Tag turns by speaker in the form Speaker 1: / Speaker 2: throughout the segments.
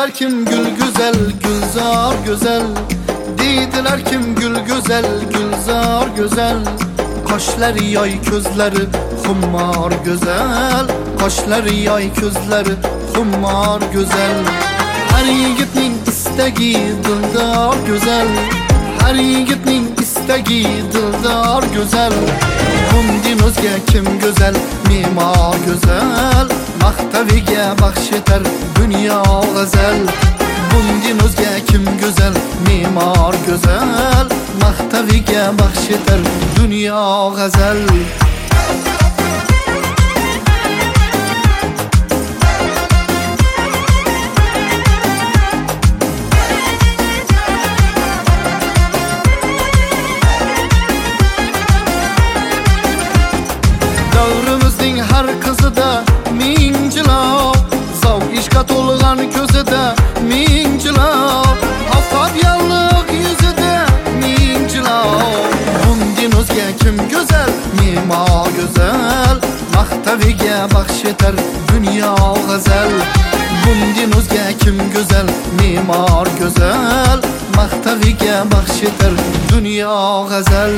Speaker 1: Dediler kim gül güzel, gülzar güzel. Dediler kim gül güzel, gülzar güzel. Kaşları yay, közleri xummar güzel. Kaşları yay, közleri xummar güzel. Her yigitning istagi dildar güzel. Her yigitning istagi dildar güzel. Bundan o'zga kim güzel, mimar güzel. Maqtaviga baxsh etar dunyo g'azal. Bundan o'zga kim güzel, mimar güzel. Maqtaviga baxsh etar dunyo g'azal. Davrimizning har qizida ming jilo, zavq ishqa to'lg'an ko'zida ming jilo, oftob yalliq yuzida ming jilo. Bundan o'zga kim go'zal, mimor go'zal. Maqtaviga baxsh etar dunyo g'azal. Bundan o'zga kim go'zal, mimor go'zal. Maqtaviga baxsh etar dunyo g'azal.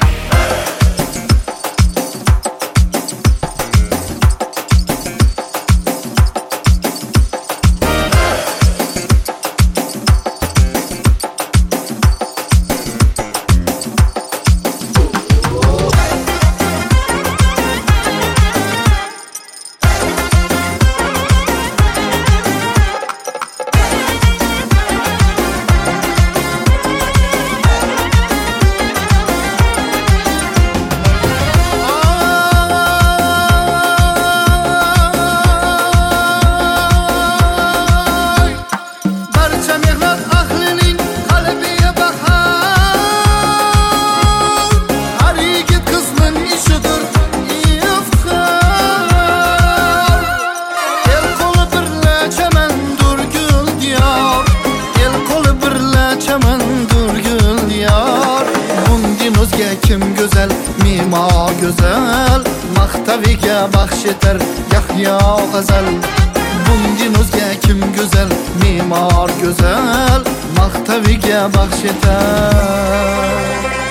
Speaker 1: Kim güzel, mimar güzel. Maqtaviga baxsh etar Yahyo g'azal. Bundan o'zga kim güzel, mimar güzel. Maqtaviga baxsh etar